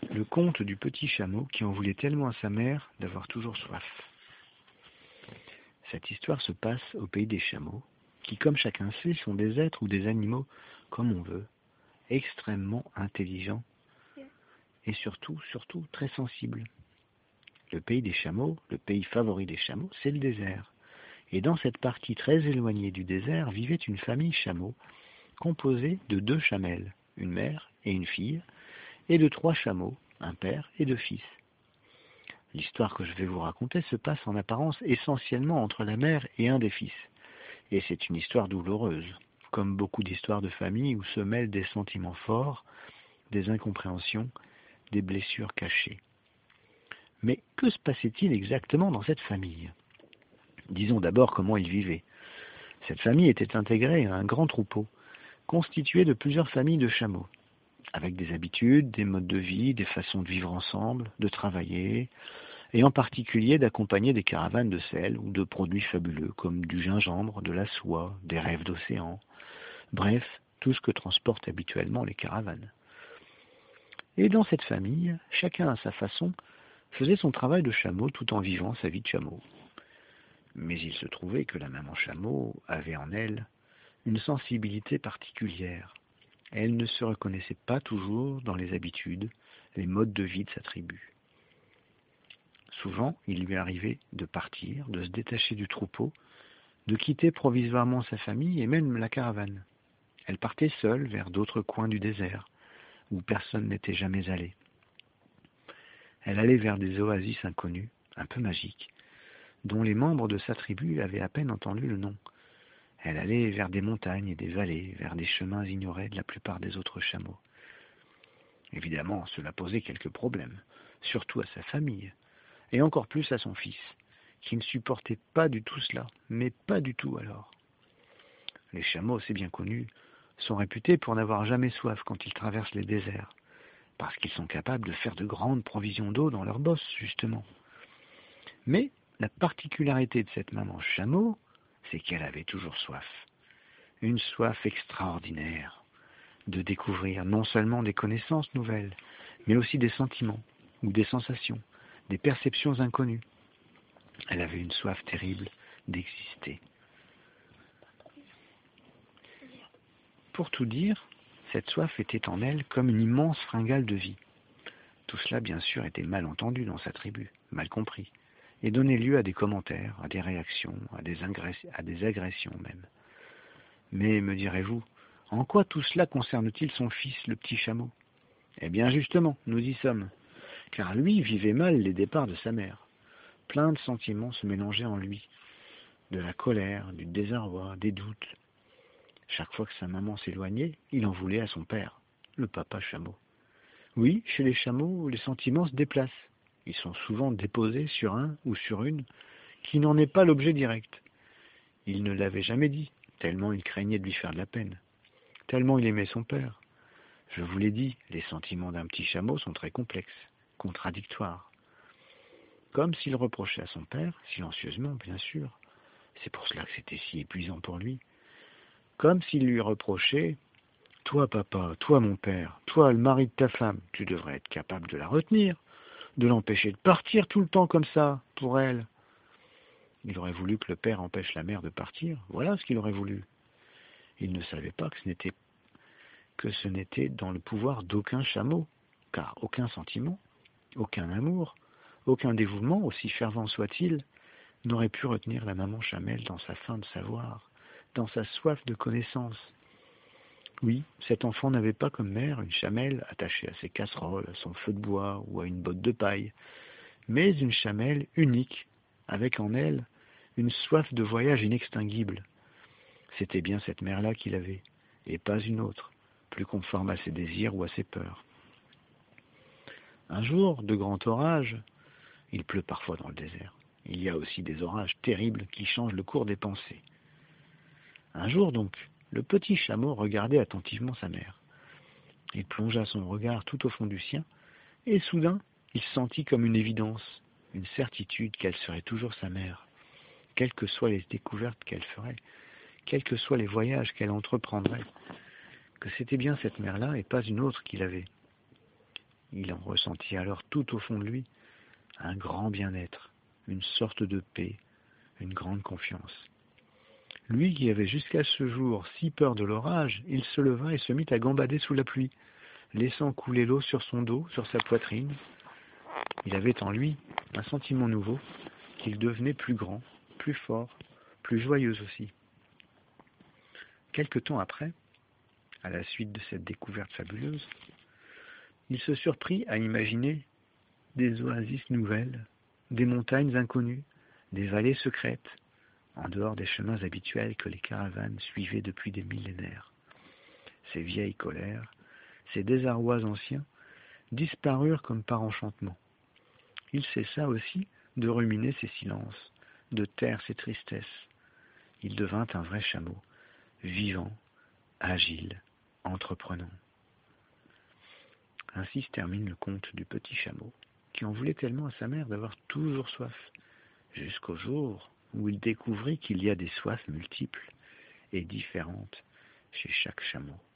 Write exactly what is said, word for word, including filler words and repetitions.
Le conte du petit chameau qui en voulait tellement à sa mère d'avoir toujours soif. Cette histoire se passe au pays des chameaux, qui, comme chacun sait, sont des êtres ou des animaux, comme on veut, extrêmement intelligents et surtout, surtout très sensibles. Le pays des chameaux, le pays favori des chameaux, c'est le désert. Et dans cette partie très éloignée du désert vivait une famille chameau, composée de deux chamelles, une mère et une fille, et de trois chameaux, un père et deux fils. L'histoire que je vais vous raconter se passe en apparence essentiellement entre la mère et un des fils. Et c'est une histoire douloureuse, comme beaucoup d'histoires de famille où se mêlent des sentiments forts, des incompréhensions, des blessures cachées. Mais que se passait-il exactement dans cette famille? Disons d'abord comment ils vivaient. Cette famille était intégrée à un grand troupeau, constitué de plusieurs familles de chameaux, avec des habitudes, des modes de vie, des façons de vivre ensemble, de travailler, et en particulier d'accompagner des caravanes de sel ou de produits fabuleux comme du gingembre, de la soie, des rêves d'océan, bref, tout ce que transportent habituellement les caravanes. Et dans cette famille, chacun à sa façon faisait son travail de chameau tout en vivant sa vie de chameau. Mais il se trouvait que la maman chameau avait en elle une sensibilité particulière. Elle ne se reconnaissait pas toujours dans les habitudes, les modes de vie de sa tribu. Souvent, il lui arrivait de partir, de se détacher du troupeau, de quitter provisoirement sa famille et même la caravane. Elle partait seule vers d'autres coins du désert, où personne n'était jamais allé. Elle allait vers des oasis inconnues, un peu magiques, dont les membres de sa tribu avaient à peine entendu le nom. Elle allait vers des montagnes et des vallées, vers des chemins ignorés de la plupart des autres chameaux. Évidemment, cela posait quelques problèmes, surtout à sa famille, et encore plus à son fils, qui ne supportait pas du tout cela, mais pas du tout alors. Les chameaux, c'est bien connu, sont réputés pour n'avoir jamais soif quand ils traversent les déserts, parce qu'ils sont capables de faire de grandes provisions d'eau dans leurs bosses, justement. Mais la particularité de cette maman chameau, c'est qu'elle avait toujours soif. Une soif extraordinaire de découvrir non seulement des connaissances nouvelles, mais aussi des sentiments ou des sensations, des perceptions inconnues. Elle avait une soif terrible d'exister. Pour tout dire, cette soif était en elle comme une immense fringale de vie. Tout cela, bien sûr, était mal entendu dans sa tribu, mal compris, et donnait lieu à des commentaires, à des réactions, à des, à des agressions même. Mais, me direz-vous, en quoi tout cela concerne-t-il son fils, le petit chameau? Eh bien justement, nous y sommes, car lui vivait mal les départs de sa mère. Plein de sentiments se mélangeaient en lui, de la colère, du désarroi, des doutes. Chaque fois que sa maman s'éloignait, il en voulait à son père, le papa chameau. Oui, chez les chameaux, les sentiments se déplacent. Ils sont souvent déposés sur un ou sur une qui n'en est pas l'objet direct. Il ne l'avait jamais dit, tellement il craignait de lui faire de la peine, tellement il aimait son père. Je vous l'ai dit, les sentiments d'un petit chameau sont très complexes, contradictoires. Comme s'il reprochait à son père, silencieusement bien sûr, c'est pour cela que c'était si épuisant pour lui, comme s'il lui reprochait « Toi papa, toi mon père, toi le mari de ta femme, tu devrais être capable de la retenir, de l'empêcher de partir tout le temps comme ça, pour elle. » Il aurait voulu que le père empêche la mère de partir, voilà ce qu'il aurait voulu. Il ne savait pas que ce n'était que ce n'était dans le pouvoir d'aucun chameau, car aucun sentiment, aucun amour, aucun dévouement, aussi fervent soit-il, n'aurait pu retenir la maman chamelle dans sa faim de savoir, dans sa soif de connaissance. Oui, cet enfant n'avait pas comme mère une chamelle attachée à ses casseroles, à son feu de bois ou à une botte de paille, mais une chamelle unique, avec en elle une soif de voyage inextinguible. C'était bien cette mère-là qu'il avait, et pas une autre, plus conforme à ses désirs ou à ses peurs. Un jour, de grand orage, il pleut parfois dans le désert. Il y a aussi des orages terribles qui changent le cours des pensées. Un jour donc, le petit chameau regardait attentivement sa mère. Il plongea son regard tout au fond du sien, et soudain, il sentit comme une évidence, une certitude qu'elle serait toujours sa mère, quelles que soient les découvertes qu'elle ferait, quels que soient les voyages qu'elle entreprendrait, que c'était bien cette mère-là et pas une autre qu'il avait. Il en ressentit alors tout au fond de lui un grand bien-être, une sorte de paix, une grande confiance. Lui qui avait jusqu'à ce jour si peur de l'orage, il se leva et se mit à gambader sous la pluie, laissant couler l'eau sur son dos, sur sa poitrine. Il avait en lui un sentiment nouveau, qu'il devenait plus grand, plus fort, plus joyeux aussi. Quelque temps après, à la suite de cette découverte fabuleuse, il se surprit à imaginer des oasis nouvelles, des montagnes inconnues, des vallées secrètes, en dehors des chemins habituels que les caravanes suivaient depuis des millénaires. Ces vieilles colères, ces désarrois anciens, disparurent comme par enchantement. Il cessa aussi de ruminer ses silences, de taire ses tristesses. Il devint un vrai chameau, vivant, agile, entreprenant. Ainsi se termine le conte du petit chameau, qui en voulait tellement à sa mère d'avoir toujours soif, jusqu'au jour où il découvrit qu'il y a des soifs multiples et différentes chez chaque chameau.